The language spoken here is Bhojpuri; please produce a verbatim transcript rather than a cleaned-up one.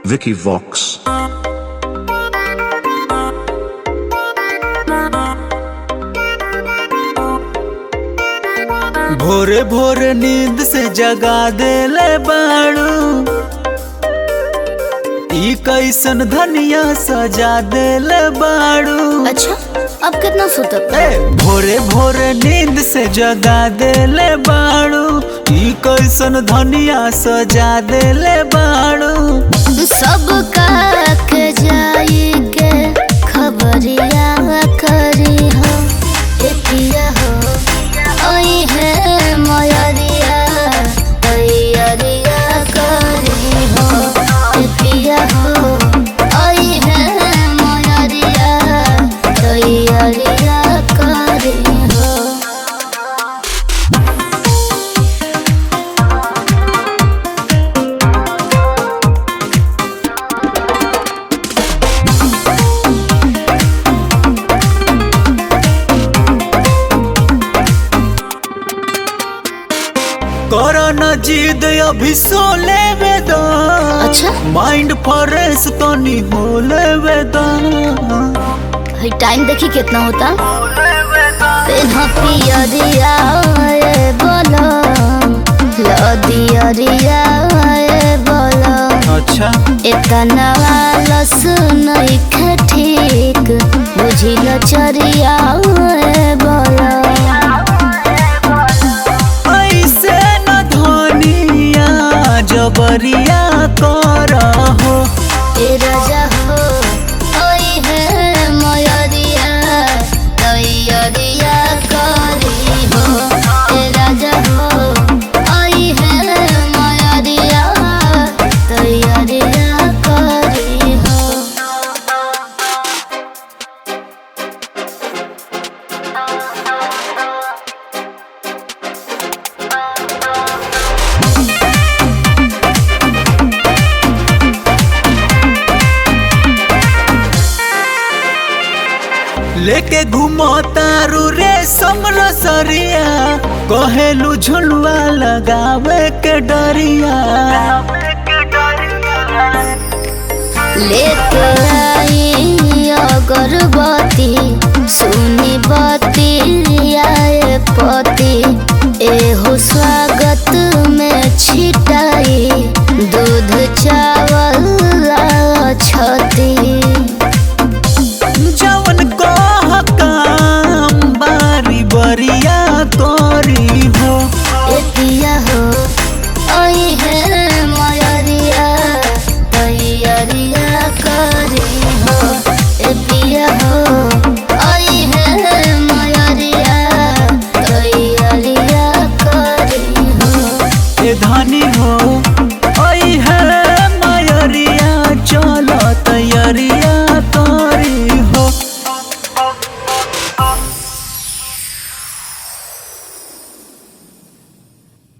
Vicky Vox. भोरे भोरे नींद से जगा देले बाड़ू, ई कैसन धनिया सजा देले बाड़ू। अच्छा, अब कितना सुतब? ए, भोरे भोरे नींद से जगा देले बाड़ू, ई कैसन धनिया सजा देले बाड़ू। सब का के जाई के खबरिया करी हो, एतिया हो ओई है मयरिया तैयारिया करी हो, एतिया हो ओई है मयरिया तैयारिया करी हो। करना जिद अभी सो लेवे दा। अच्छा, माइंड फ्रेश तनी हो लेवे दा। भाई टाइम देखी कितना होता। पेन्हा पियरिया ए बोलो, लदियरिया ए बोलो। अच्छा, इतना लस नइखे ठीक, बुझिल चरिया ए बोलो। ऐसे न धनिया जबरिया करहो। ए राजा हो ओई है मयरिया तैयारिया करी हो। ए राजा हो ओई है मयरिया तैयारिया करी हो। लेके घूमो तारू रे समरसरिया, कहेलू झुलवा लगावे के डरिया। लेके आई अगरबत्ती